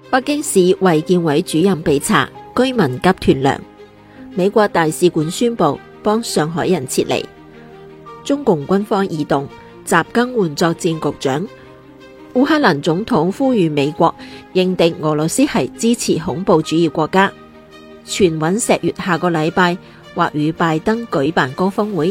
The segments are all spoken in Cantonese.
北京市衛健委主任被查，居民急斷糧。美國大使館宣布幫上海人撤離。中共軍方異動，習更換作戰局長。烏克蘭總統呼籲美國認定俄羅斯係支持恐怖主義國家。傳尹錫悅下個禮拜或與拜登舉辦高峰會。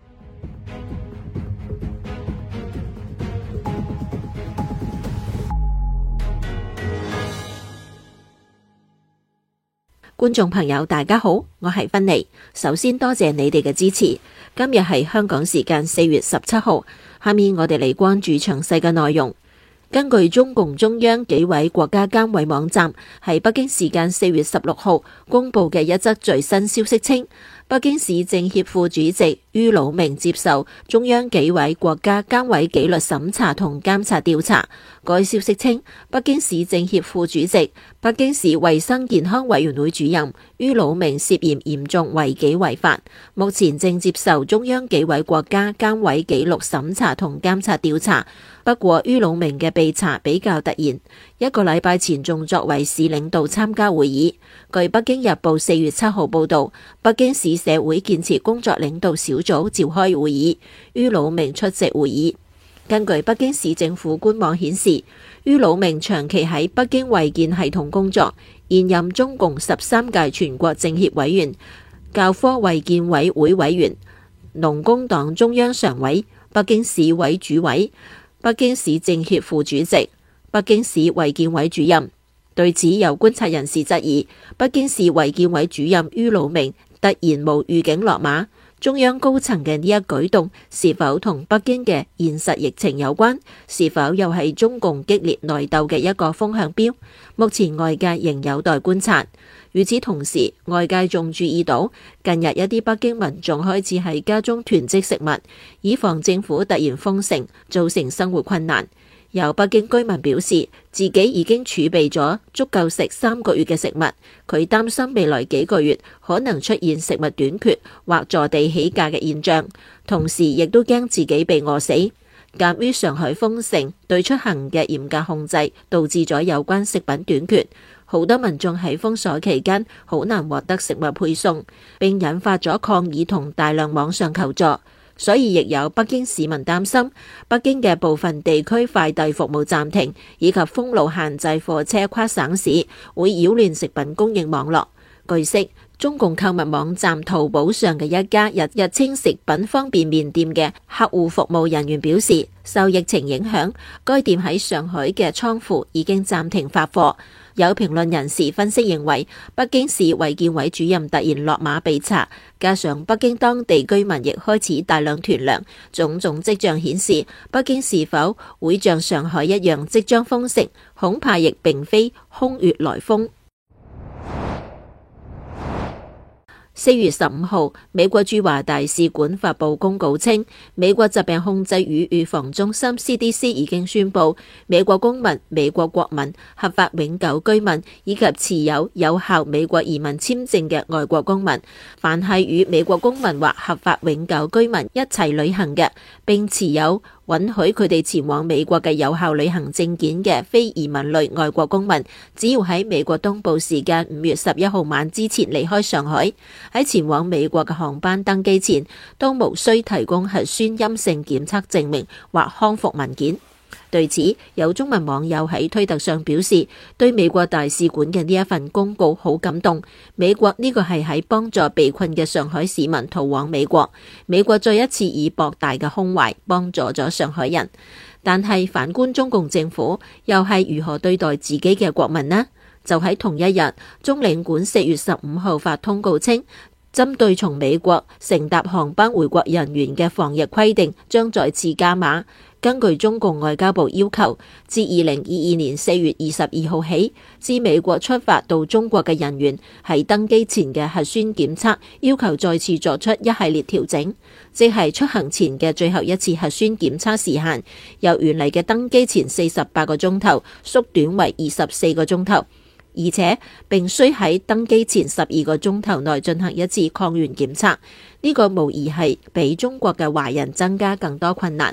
觀眾朋友大家好，我係芬妮。首先多謝你哋嘅支持。今日係香港時間4月17號，下面我哋嚟關注詳細嘅內容。根據中共中央紀委國家監委網站喺北京時間4月16號公布嘅一則最新消息稱，北京市政協副主席于魯明接受中央紀委國家監委紀律審查同監察調查。該消息稱，北京市政協副主席、北京市衛生健康委員會主任于魯明涉嫌嚴重違紀違法，目前正接受中央紀委國家監委紀律審查同監察調查。不過，于魯明嘅被查比較突然，一個禮拜前仲作為市領導參加會議。據北京日報4月7號報道，北京市社會建設工作領導小組召開會議，于魯明出席會議。根據北京市政府官網顯示，于魯明長期喺北京衛健系統工作，現任中共13屆全國政協委員、教科衛健委會委員、農工黨中央常委、北京市委主委、北京市政協副主席、北京市衛健委主任。對此，有觀察人士質疑，北京市衛健委主任于魯明突然無預警落馬，中央高層嘅呢一舉動是否同北京嘅現實疫情有關？是否又係中共激烈內鬥嘅一個風向標？目前外界仍有待觀察。與此同時，外界仲注意到近日一啲北京民眾開始喺家中囤積食物，以防政府突然封城造成生活困難。有北京居民表示，自己已經儲備咗足夠食3個月嘅食物，佢擔心未來幾個月可能出現食物短缺或坐地起價嘅現象，同時亦都驚自己被餓死。鑑於上海封城對出行嘅嚴格控制，導致咗有關食品短缺，好多民眾喺封鎖期間好難獲得食物配送，並引發咗抗議同大量網上求助。所以亦有北京市民擔心，北京嘅部分地區快遞服務暫停，以及封路限制貨車跨省市，會擾亂食品供應網絡。據悉，中共購物網站淘寶上嘅一家日清食品方便麵店嘅客戶服務人員表示，受疫情影響，該店喺上海嘅倉庫已經暫停發貨。有評論人士分析認為，北京市衛健委主任突然落馬被查，加上北京當地居民亦開始大量囤糧，種種跡象顯示，北京是否會像上海一樣即將封城，恐怕亦並非空穴來風。4月15號，美國駐華大使館發布公告稱，美國疾病控制與預防中心 CDC 已經宣布，美國公民、美國國民、合法永久居民以及持有有效美國移民簽證嘅外國公民，凡係與美國公民或合法永久居民一齊旅行嘅，並持有允許佢哋前往美國嘅有效旅行證件嘅非移民類外國公民，只要喺美國東部時間5月11號晚之前離開上海，喺前往美國嘅航班登機前，都無需提供核酸陰性檢測證明或康復文件。對此，有中文網友喺推特上表示，對美國大使館嘅呢一份公告好感動。美國呢個係喺幫助被困嘅上海市民逃往美國，美國再一次以博大嘅胸懷幫助咗上海人。但係反觀中共政府，又係如何對待自己嘅國民呢？就喺同一日，中領館4月15號發通告稱，針對從美國乘搭航班回國人員嘅防疫規定將再次加碼。根據中共外交部要求，自2022年4月22號起，自美國出發到中國嘅人員喺登機前嘅核酸檢測要求再次作出一系列調整，即係出行前嘅最後一次核酸檢測時限由原嚟嘅登機前48個鐘頭縮短為24個鐘頭，而且並須喺登機前12個鐘頭內進行一次抗原檢測。呢個無疑係俾中國嘅華人增加更多困難。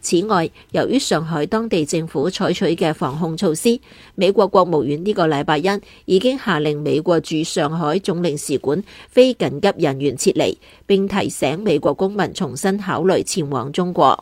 此外，由於上海當地政府採取嘅防控措施，美國國務院呢個禮拜一已經下令美國駐上海總領事館非緊急人員撤離，並提醒美國公民重新考慮前往中國。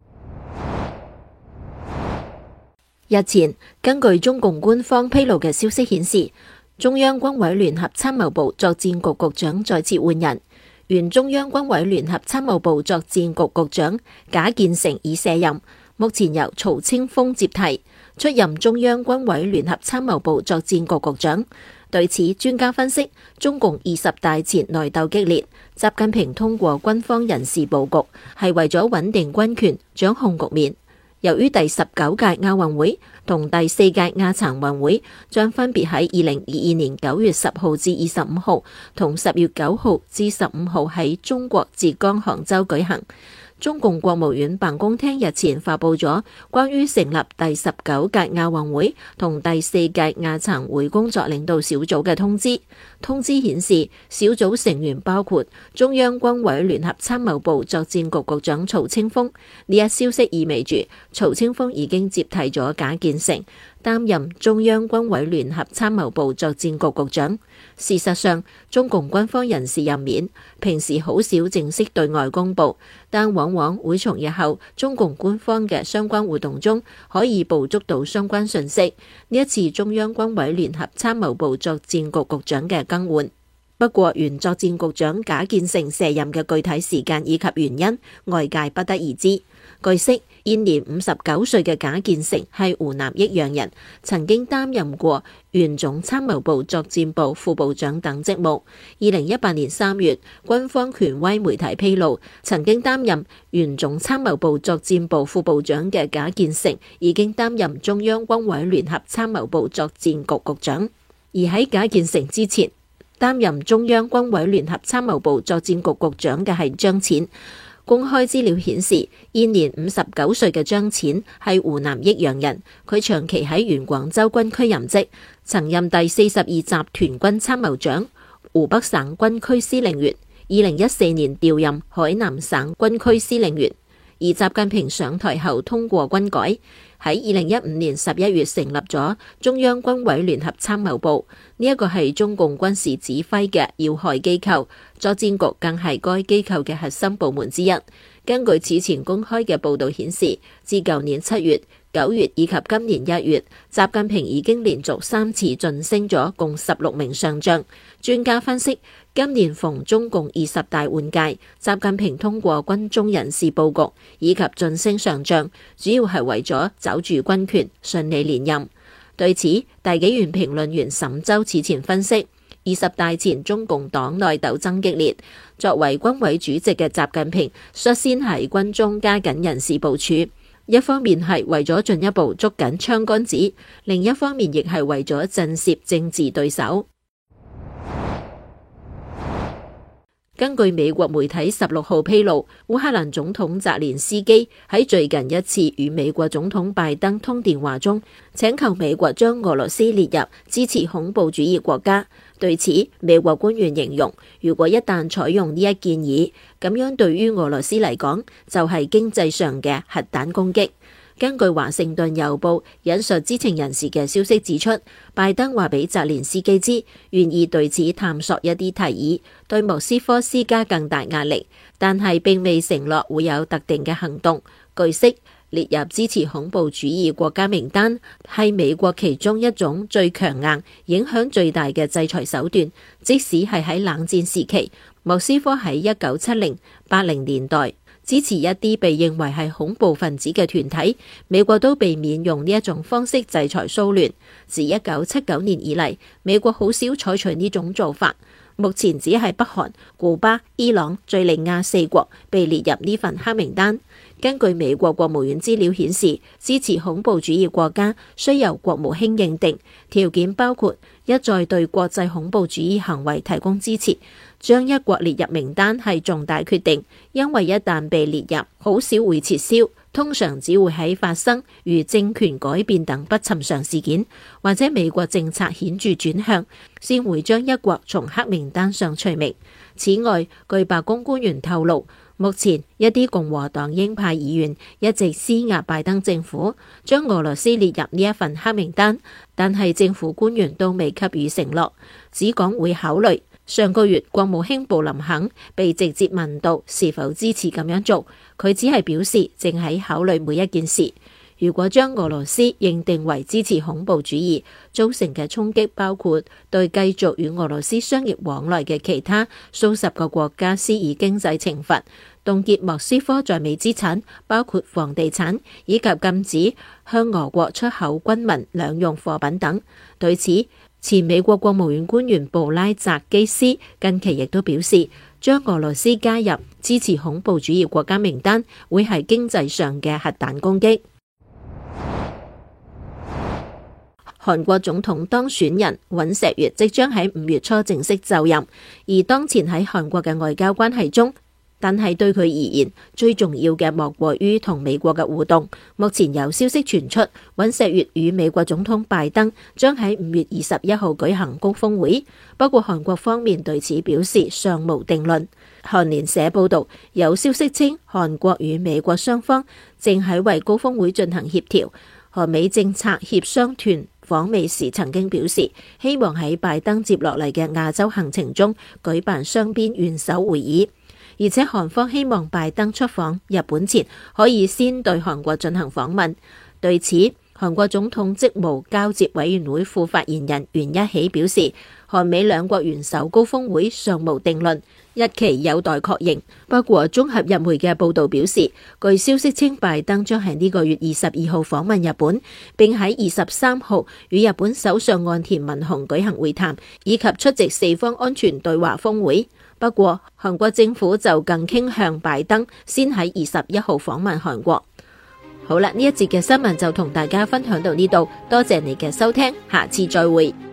日前，根據中共官方披露嘅消息顯示，中央軍委聯合參謀部作戰局局長再次換人，原中央軍委聯合參謀部作戰局局長賈建成已卸任，目前由曹清鋒接替，出任中央軍委聯合參謀部作戰局局長。對此，專家分析，中共20大前內鬥激烈，習近平通過軍方人事佈局，係為咗穩定軍權、掌控局面。由於第19屆亞運會同第4屆亞殘運會將分別喺2022年9月10號至25號同10月9號至15號喺中國浙江杭州舉行，中共國務院辦公廳日前發布咗關於成立第19屆亞運會同第4屆亞殘會工作領導小組嘅通知。通知顯示，小組成員包括中央軍委聯合參謀部作戰局局長曹清鋒。呢一消息意味住曹清鋒已經接替咗賈建成，擔任中央軍委聯合參謀部作戰局局長。事實上，中共軍方人事任免平時好少正式對外公佈，但往往會從日後中共官方嘅相關活動中可以捕捉到相關信息。呢一次中央軍委聯合參謀部作戰局局長嘅更換，不過原作戰局長賈建成卸任嘅具體時間以及原因，外界不得而知。據悉，現年59歲嘅賈建成係湖南益陽人，曾經擔任過原總參謀部作戰部副部長等職務。2018年3月，軍方權威媒體披露，曾經擔任原總參謀部作戰部副部長嘅賈建成已經擔任中央軍委聯合參謀部作戰局局長。而喺賈建成之前，擔任中央軍委聯合參謀部作戰局局長嘅係張踐。公開資料顯示，現年59歲嘅張踐係湖南益陽人，佢長期喺原廣州軍區任職，曾任第42集團軍參謀長、湖北省軍區司令員，2014年調任海南省軍區司令員。而習近平上台後通過軍改，喺2015年11月成立咗中央軍委聯合參謀部，呢一個係中共軍事指揮嘅要害機構，作戰局更係該機構嘅核心部門之一。根據此前公開嘅報道顯示，自舊年7月、9月以及今年1月，習近平已經連續3次晉升咗共16名上將。專家分析，今年逢中共20大換屆，習近平通過軍中人事佈局以及晉升上將，主要係為咗抓住軍權，順利連任。對此，大紀元評論員沈周此前分析，20大前中共黨內鬥爭激烈，作為軍委主席嘅習近平率先喺軍中加緊人事部署，一方面係為咗進一步捉緊槍桿子，另一方面亦係為咗震懾政治對手。根據美國媒體16號披露，烏克蘭總統澤連斯基喺最近一次與美國總統拜登通電話中，請求美國將俄羅斯列入支持恐怖主義國家。對此，美國官員形容，如果一旦採用呢一建議，咁樣對於俄羅斯嚟講，就係經濟上嘅核彈攻擊。根據華盛頓郵報引述知情人士嘅消息指出，拜登話俾澤連斯基知，願意對此探索一啲提議，對莫斯科施加更大壓力，但係並未承諾會有特定嘅行動。據悉，列入支持恐怖主義國家名單係美國其中一種最強硬、影響最大嘅制裁手段。即使係喺冷戰時期，莫斯科喺1970、80年代支持一啲被認為係恐怖分子嘅團體，美國都避免用呢一種方式制裁蘇聯。自1979年以嚟，美國好少採取呢種做法。目前只係北韓、古巴、伊朗、敘利亞4國被列入呢份黑名單。根據美國國務院資料顯示，支持恐怖主義國家需由國務卿認定，條件包括一再對國際恐怖主義行為提供支持。將一國列入名單係重大決定，因為一旦被列入，好少會撤銷，通常只會喺發生如政權改變等不尋常事件，或者美國政策顯著轉向，先會將一國從黑名單上除名。此外，據白宮官員透露， 目前一啲共和黨鷹派議員一直施壓拜登政府，將俄羅斯列入呢一份黑名單，但係政府官員都未給予承諾，只講會考慮。上個月國務卿布林肯被直接問到是否支持咁樣做，佢只係表示正喺考慮每一件事。如果將俄羅斯認定為支持恐怖主義，造成嘅衝擊包括對繼續與俄羅斯商業往來嘅其他數十個國家施以經濟懲罰，凍結莫斯科在美資產，包括房地產，以及禁止向俄國出口軍民兩用貨品等。對此，前美國國務院官員布拉澤基斯近期亦都表示，將俄羅斯加入支持恐怖主義國家名單，會係經濟上嘅核彈攻擊。韓國總統當選人尹錫悅即將喺5月初正式就任，而當前喺韓國嘅外交關係中，但係對佢而言最重要嘅莫過於同美國嘅互動。目前有消息傳出，尹錫悅與美國總統拜登將喺5月21號舉行高峰會，不過韓國方面對此表示尚無定論。韓聯社報道，有消息稱韓國與美國雙方正喺為高峰會進行協調。韓美政策協商團訪美時曾經表示，希望喺拜登接落嚟嘅亞洲行程中舉辦雙邊元首會議，而且韓方希望拜登出訪日本前可以先對韓國進行訪問。對此，韓國總統職務交接委員會副發言人袁一喜表示，韓美兩國元首高峰會尚無定論，日期有待確認。不過，綜合日媒嘅報道表示，據消息稱拜登將喺呢個月22號訪問日本，並喺23號與日本首相岸田文雄舉行會談，以及出席四方安全對話峰會。不過，韓國政府就更傾向拜登先喺21號訪問韓國。好啦，呢一節嘅新聞就同大家分享到呢度，多謝你嘅收聽，下次再會。